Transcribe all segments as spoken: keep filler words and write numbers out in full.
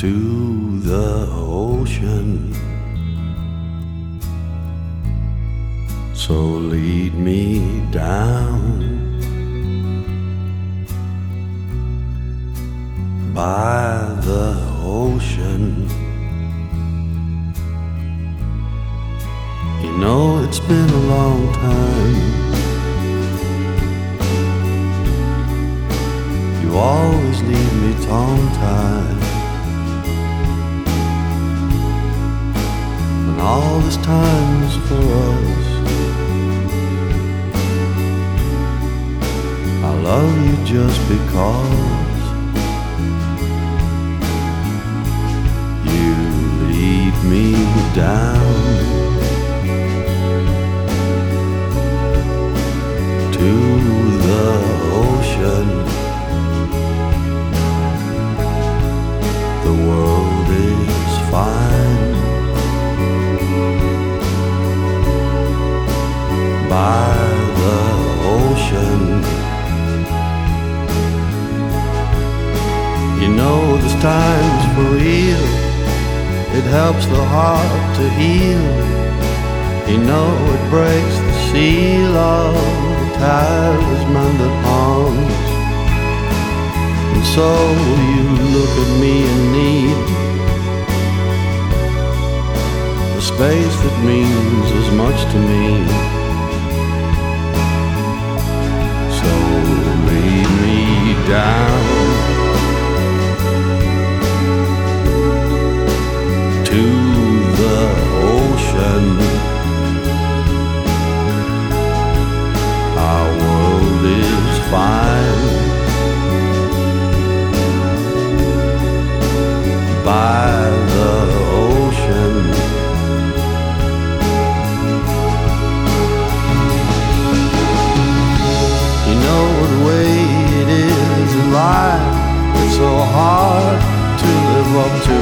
to the ocean. So lead me down by the ocean. You know it's been a long time. You always leave me tongue-tied, and all this time is for us. I love you just because you lead me down to the ocean. The world is fine by the ocean. You know this time's for real. It helps the heart to heal. You know it breaks the seal of the talisman that haunts. And so you look at me and need the space that means as much to me. So lead me down to the ocean. Our world is fine by the ocean. You know the way it is in life. It's so hard to live up to.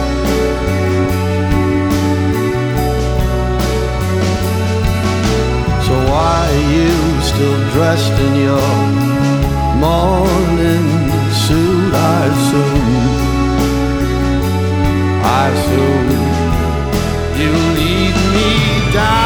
So why are you still dressed in your morning suit? I assume I assume you lead me down